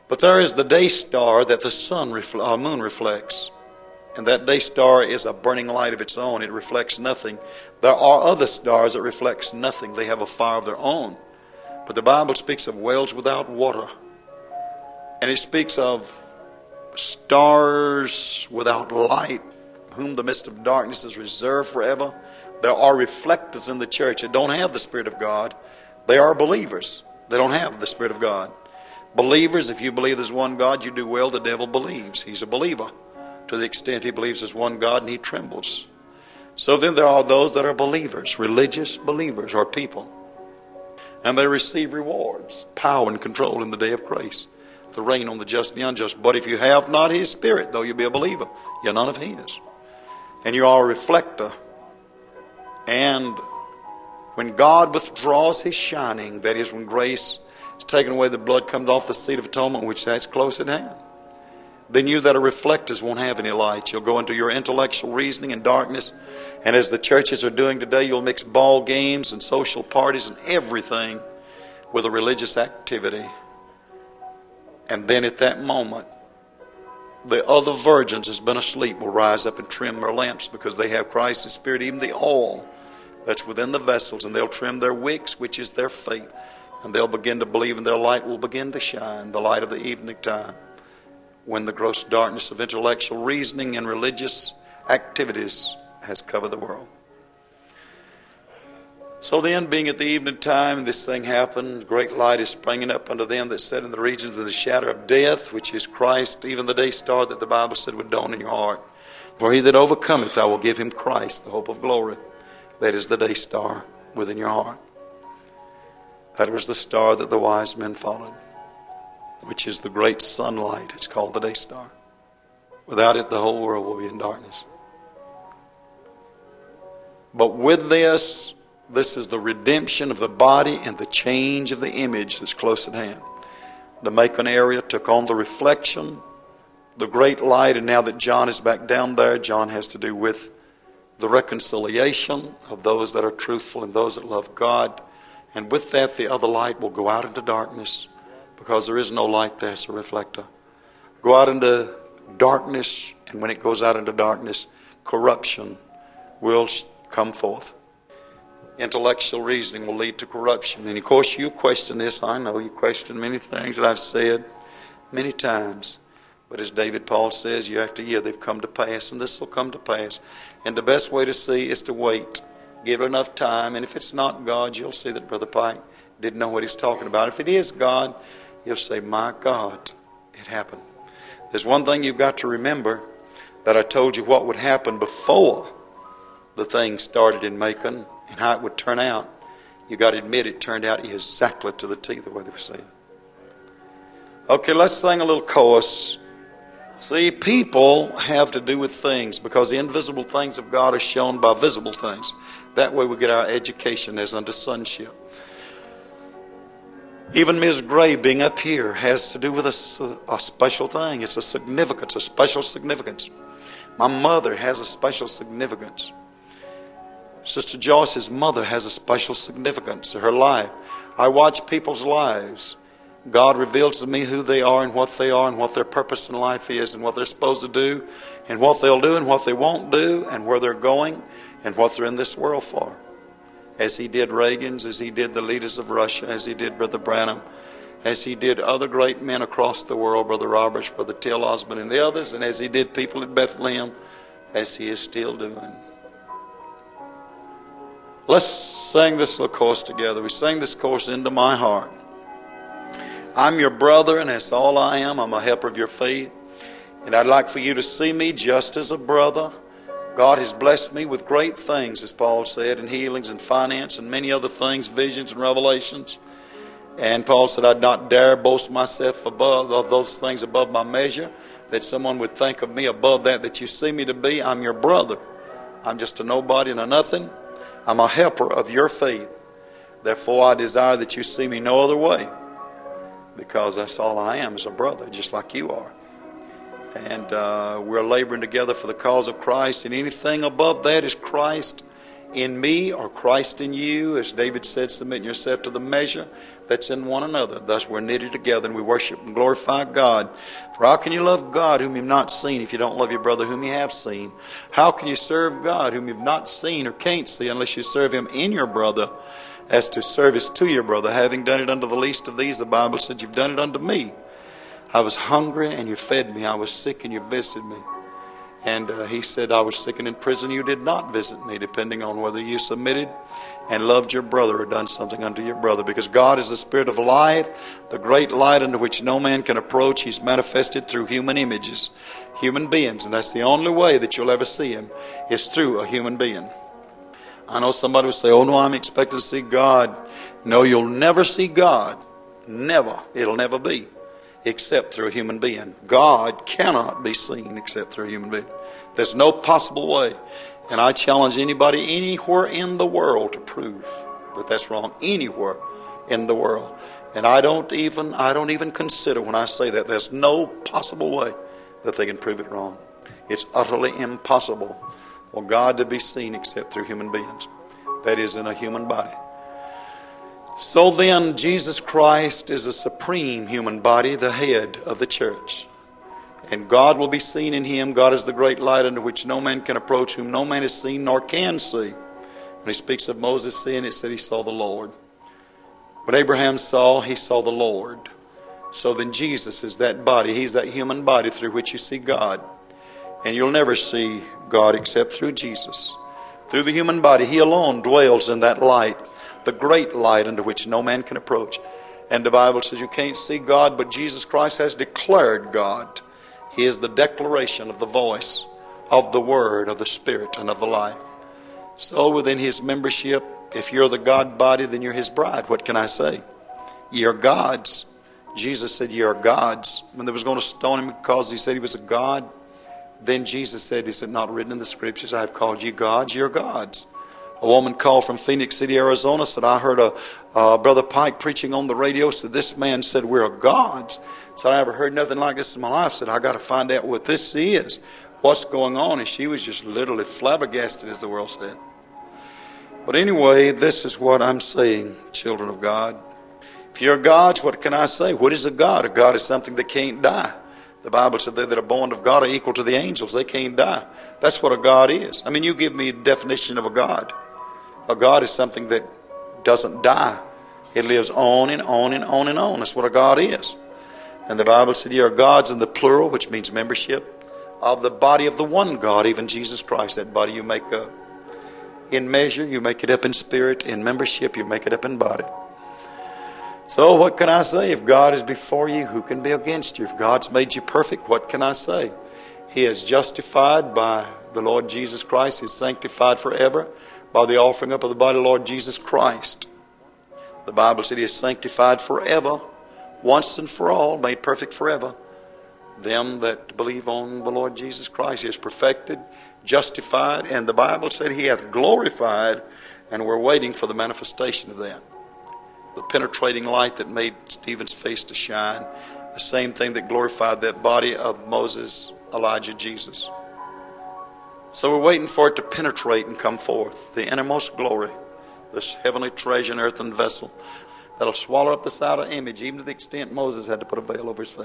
But there is the day star that the moon reflects. And that day star is a burning light of its own. It reflects nothing. There are other stars that reflect nothing. They have a fire of their own. But the Bible speaks of wells without water. And it speaks of stars without light, whom the midst of darkness is reserved forever. There are reflectors in the church that don't have the Spirit of God. They are believers. They don't have the Spirit of God. Believers, if you believe there's one God, you do well. The devil believes. He's a believer to the extent he believes there's one God, and he trembles. So then there are those that are believers, religious believers or people. And they receive rewards, power and control in the day of grace, to reign on the just and the unjust. But if you have not His Spirit, though you be a believer, you're none of His. And you are a reflector. And when God withdraws His shining, that is when grace is taken away, the blood comes off the seat of atonement, which that's close at hand. Then you that are reflectors won't have any light. You'll go into your intellectual reasoning and darkness. And as the churches are doing today, you'll mix ball games and social parties and everything with a religious activity. And then at that moment, the other virgins that's been asleep will rise up and trim their lamps, because they have Christ's Spirit, even the oil that's within the vessels, and they'll trim their wicks, which is their faith. And they'll begin to believe, and their light will begin to shine, the light of the evening time, when the gross darkness of intellectual reasoning and religious activities has covered the world. So then, being at the evening time, this thing happened. Great light is springing up unto them that sit in the regions of the shadow of death, which is Christ, even the day star that the Bible said would dawn in your heart. For he that overcometh, I will give him Christ, the hope of glory. That is the day star within your heart. That was the star that the wise men followed, which is the great sunlight. It's called the day star. Without it, the whole world will be in darkness. But with this is the redemption of the body and the change of the image that's close at hand. The Macon area took on the reflection, the great light, and now that John is back down there, John has to do with the reconciliation of those that are truthful and those that love God. And with that, the other light will go out into darkness, because there is no light there. It's a reflector. Go out into darkness, and when it goes out into darkness, corruption will come forth. Intellectual reasoning will lead to corruption. And of course you question this. I know you question many things that I've said many times. But as David Paul says, year after year they've come to pass, and this will come to pass. And the best way to see is to wait. Give it enough time, and if it's not God, you'll see that Brother Pike didn't know what he's talking about. If it is God, you'll say, my God, it happened. There's one thing you've got to remember, that I told you what would happen before the thing started in Macon and how it would turn out. You got to admit it turned out exactly to the T the way they were saying. Okay, let's sing a little chorus. See, people have to do with things, because the invisible things of God are shown by visible things. That way we get our education as unto sonship. Even Ms. Gray being up here has to do with a special thing. It's a significance, a special significance. My mother has a special significance. Sister Joyce's mother has a special significance to her life. I watch people's lives. God reveals to me who they are and what their purpose in life is, and what they're supposed to do, and what they'll do and what they won't do, and where they're going and what they're in this world for. As he did Reagan's, as he did the leaders of Russia, as he did Brother Branham, as he did other great men across the world, Brother Roberts, Brother Till Osborne, and the others, and as he did people at Bethlehem, as he is still doing. Let's sing this little chorus together. We sing this chorus, Into My Heart. I'm your brother, and that's all I am. I'm a helper of your faith. And I'd like for you to see me just as a brother. God has blessed me with great things, as Paul said, and healings and finance and many other things, visions and revelations. And Paul said, I'd not dare boast myself above of those things above my measure, that someone would think of me above that you see me to be. I'm your brother. I'm just a nobody and a nothing. I'm a helper of your faith. Therefore, I desire that you see me no other way, because that's all I am, is a brother, just like you are. And we're laboring together for the cause of Christ, and anything above that is Christ in me or Christ in you. As David said, submit yourself to the measure that's in one another. Thus we're knitted together and we worship and glorify God. For how can you love God whom you've not seen if you don't love your brother whom you have seen? How can you serve God whom you've not seen or can't see unless you serve him in your brother as to service to your brother? Having done it unto the least of these, the Bible said, you've done it unto me. I was hungry and you fed me. I was sick and you visited me. And he said, I was sick and in prison, you did not visit me, depending on whether you submitted and loved your brother or done something unto your brother. Because God is the Spirit of life, the great light unto which no man can approach. He's manifested through human images, human beings. And that's the only way that you'll ever see him, is through a human being. I know somebody will say, oh no, I'm expecting to see God. No, you'll never see God. Never. It'll never be. Except through a human being. God cannot be seen except through a human being. There's no possible way. And I challenge anybody anywhere in the world to prove that that's wrong. Anywhere in the world. And I don't even consider when I say that there's no possible way that they can prove it wrong. It's utterly impossible for God to be seen except through human beings. That is, in a human body. So then, Jesus Christ is the supreme human body, the head of the church. And God will be seen in him. God is the great light unto which no man can approach, whom no man has seen nor can see. When he speaks of Moses seeing, it said he saw the Lord. What Abraham saw, he saw the Lord. So then Jesus is that body. He's that human body through which you see God. And you'll never see God except through Jesus. Through the human body, he alone dwells in that light. The great light unto which no man can approach. And the Bible says you can't see God, but Jesus Christ has declared God. He is the declaration of the voice of the Word, of the Spirit, and of the life. So within his membership, if you're the God body, then you're his bride. What can I say? Ye are gods. Jesus said, ye are gods. When they was going to stone him because he said he was a God, then Jesus said, is it not written in the Scriptures, I have called you gods, ye are gods. A woman called from Phoenix City, Arizona, said, I heard Brother Pike preaching on the radio. Said, this man said, we're gods. Said, I never heard nothing like this in my life. Said, I got to find out what this is. What's going on? And she was just literally flabbergasted, as the world said. But anyway, this is what I'm saying, children of God. If you're gods, what can I say? What is a God? A God is something that can't die. The Bible said they that are born of God are equal to the angels. They can't die. That's what a God is. I mean, you give me a definition of a God. A God is something that doesn't die. It lives on and on and on and on. That's what a God is. And the Bible said, ye are gods in the plural, which means membership, of the body of the one God, even Jesus Christ. That body you make up. In measure, you make it up in spirit. In membership, you make it up in body. So what can I say? If God is before you, who can be against you? If God's made you perfect, what can I say? He is justified by the Lord Jesus Christ. He is sanctified forever by the offering up of the body of the Lord Jesus Christ. The Bible said he is sanctified forever, once and for all, made perfect forever. Them that believe on the Lord Jesus Christ. He is perfected, justified, and the Bible said he hath glorified, and we're waiting for the manifestation of that. The penetrating light that made Stephen's face to shine, the same thing that glorified that body of Moses, Elijah, Jesus. So we're waiting for it to penetrate and come forth. The innermost glory, this heavenly treasure in earthen vessel that'll swallow up this outer image, even to the extent Moses had to put a veil over his face.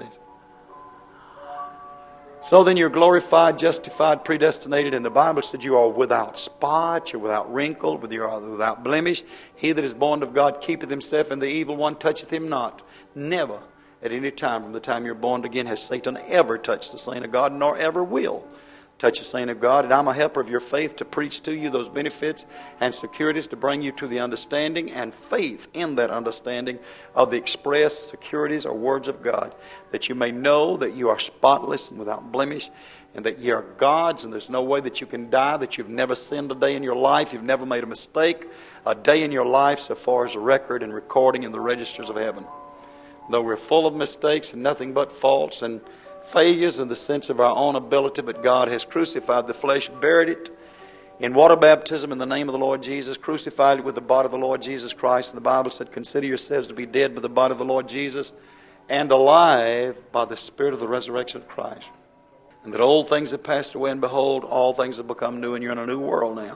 So then you're glorified, justified, predestinated, and the Bible said you are without spot, you're without wrinkle, you are without blemish. He that is born of God keepeth himself, and the evil one toucheth him not. Never at any time from the time you're born again has Satan ever touched the saint of God, nor ever will touch the saint of God. And I'm a helper of your faith to preach to you those benefits and securities to bring you to the understanding and faith in that understanding of the express securities or words of God, that you may know that you are spotless and without blemish, and that ye are God's, and there's no way that you can die, that you've never sinned a day in your life, you've never made a mistake a day in your life so far as a record and recording in the registers of heaven. Though we're full of mistakes and nothing but faults and failures in the sense of our own ability, but God has crucified the flesh, buried it in water baptism in the name of the Lord Jesus, crucified it with the body of the Lord Jesus Christ. And the Bible said, consider yourselves to be dead by the body of the Lord Jesus and alive by the Spirit of the resurrection of Christ. And that old things have passed away, and behold, all things have become new, and you're in a new world now.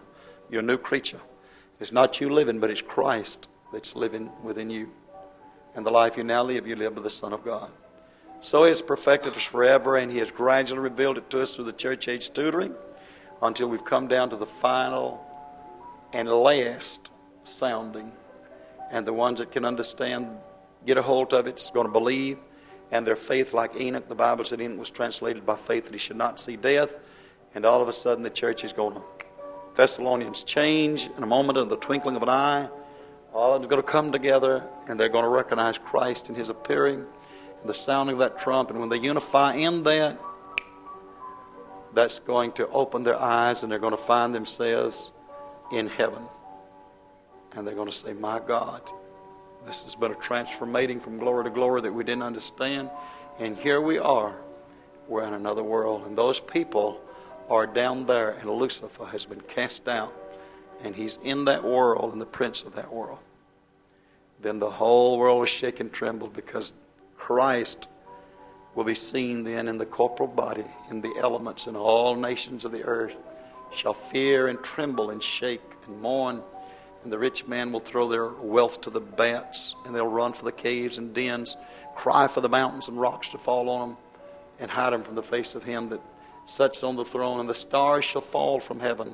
You're a new creature. It's not you living, but it's Christ that's living within you. And the life you now live, you live with the Son of God. So He has perfected us forever, and He has gradually revealed it to us through the church age tutoring until we've come down to the final and last sounding. And the ones that can understand, get a hold of it, is going to believe. And their faith, like Enoch, the Bible said Enoch was translated by faith that he should not see death. And all of a sudden the church is going to, Thessalonians, change in a moment of the twinkling of an eye. All of them are going to come together, and they're going to recognize Christ in His appearing, and the sounding of that trump. And when they unify in that, that's going to open their eyes, and they're going to find themselves in heaven. And they're going to say, my God, this has been a transformating from glory to glory that we didn't understand. And here we are. We're in another world. And those people are down there, and Lucifer has been cast out. And he's in that world, and the prince of that world. Then the whole world will shake and tremble, because Christ will be seen then in the corporal body, in the elements, and all nations of the earth shall fear and tremble and shake and mourn. And the rich man will throw their wealth to the bats, and they'll run for the caves and dens, cry for the mountains and rocks to fall on them, and hide them from the face of Him that sits on the throne. And the stars shall fall from heaven.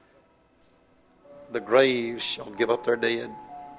The graves shall give up their dead.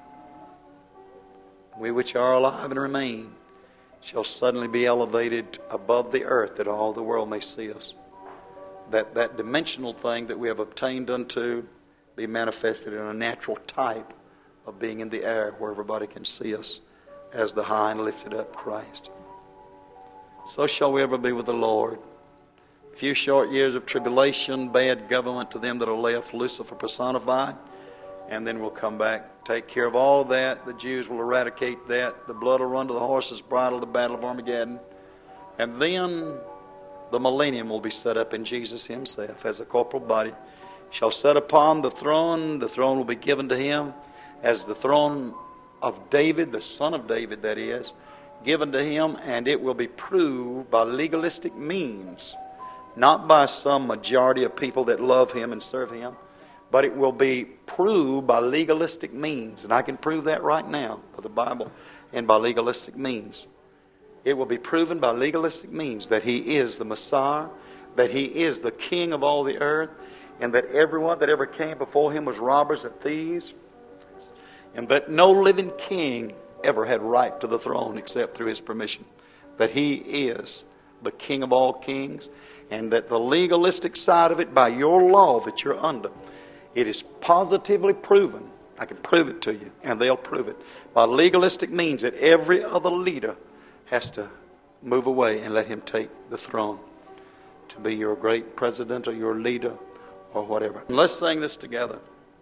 We which are alive and remain shall suddenly be elevated above the earth, that all the world may see us. That dimensional thing that we have obtained unto be manifested in a natural type of being in the air, where everybody can see us as the high and lifted up Christ. So shall we ever be with the Lord. Few short years of tribulation, bad government to them that are left, Lucifer personified, and then we'll come back, take care of all of that. The Jews will eradicate that. The blood will run to the horse's bridle, the battle of Armageddon. And then the millennium will be set up, in Jesus Himself as a corporal body shall sit upon the throne. The throne will be given to Him as the throne of David, the son of David, that is, given to Him, and it will be proved by legalistic means, not by some majority of people that love Him and serve Him, but it will be proved by legalistic means. And I can prove that right now by the Bible and by legalistic means. It will be proven by legalistic means that He is the Messiah, that He is the King of all the earth, and that everyone that ever came before Him was robbers and thieves, and that no living king ever had right to the throne except through His permission. That He is the King of all kings, and that the legalistic side of it, by your law that you're under, it is positively proven. I can prove it to you, and they'll prove it by legalistic means, that every other leader has to move away and let Him take the throne to be your great president or your leader or whatever. And let's sing this together.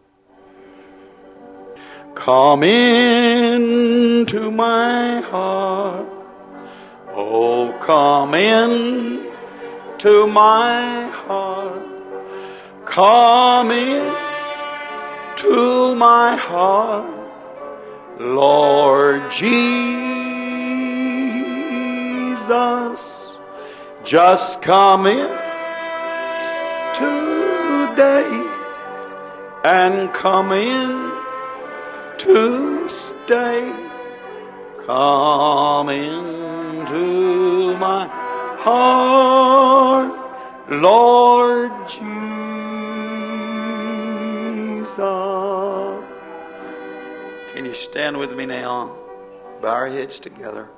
Come into my heart, oh, come in to my heart, come in to my heart, Lord Jesus, just come in today and come in to stay. Come into my heart, Lord Jesus. Can you stand with me now? Bow our heads together.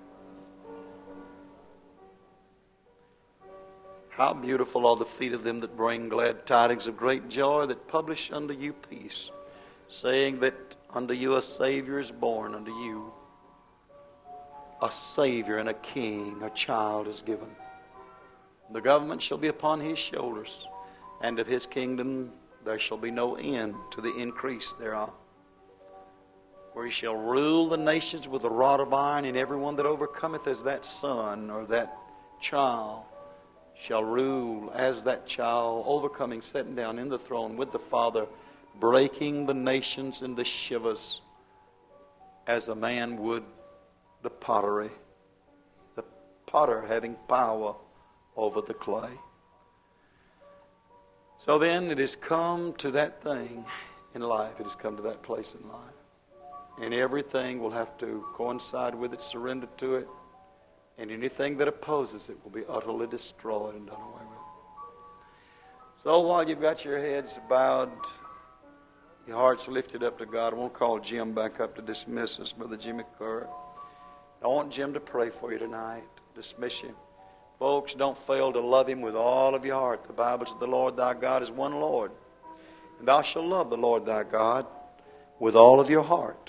How beautiful are the feet of them that bring glad tidings of great joy, that publish unto you peace, saying that unto you a Savior is born, unto you a Savior and a King, a child is given. The government shall be upon His shoulders, and of His kingdom there shall be no end to the increase thereof. Where He shall rule the nations with a rod of iron, and everyone that overcometh as that son or that child shall rule as that child, overcoming, sitting down in the throne with the Father, breaking the nations into shivers as a man would the pottery, the potter having power over the clay. So then it has come to that thing in life. It has come to that place in life. And everything will have to coincide with it, surrender to it. And anything that opposes it will be utterly destroyed and done away with. So while you've got your heads bowed, your hearts lifted up to God, I want to call Jim back up to dismiss us, Brother Jimmy Kerr. I want Jim to pray for you tonight, dismiss you. Folks, don't fail to love Him with all of your heart. The Bible says the Lord thy God is one Lord. And thou shalt love the Lord thy God with all of your heart.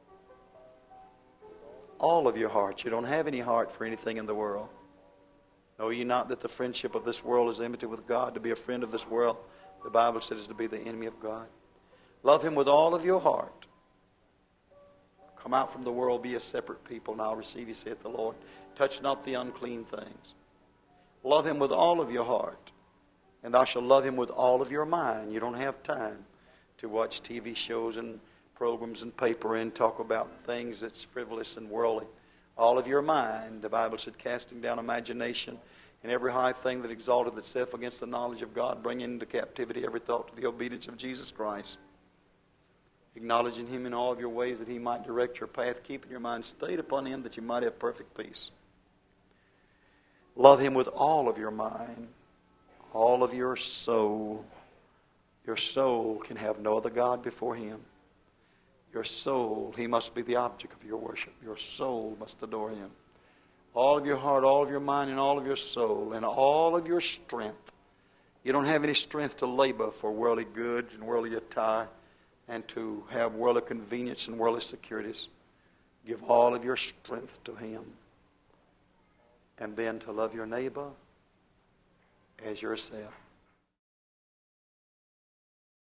All of your heart. You don't have any heart for anything in the world. Know ye not that the friendship of this world is enmity with God? To be a friend of this world, the Bible says, is to be the enemy of God. Love Him with all of your heart. Come out from the world, be a separate people, and I'll receive you, saith the Lord. Touch not the unclean things. Love Him with all of your heart. And thou shalt love Him with all of your mind. You don't have time to watch TV shows and programs and paper and talk about things that's frivolous and worldly. All of your mind, the Bible said, casting down imagination and every high thing that exalteth itself against the knowledge of God, bringing into captivity every thought to the obedience of Jesus Christ. Acknowledging Him in all of your ways that He might direct your path, keeping your mind stayed upon Him that you might have perfect peace. Love Him with all of your mind, all of your soul. Your soul can have no other God before Him. Your soul, He must be the object of your worship. Your soul must adore Him. All of your heart, all of your mind, and all of your soul, and all of your strength. You don't have any strength to labor for worldly goods and worldly attire and to have worldly convenience and worldly securities. Give all of your strength to Him. And then to love your neighbor as yourself.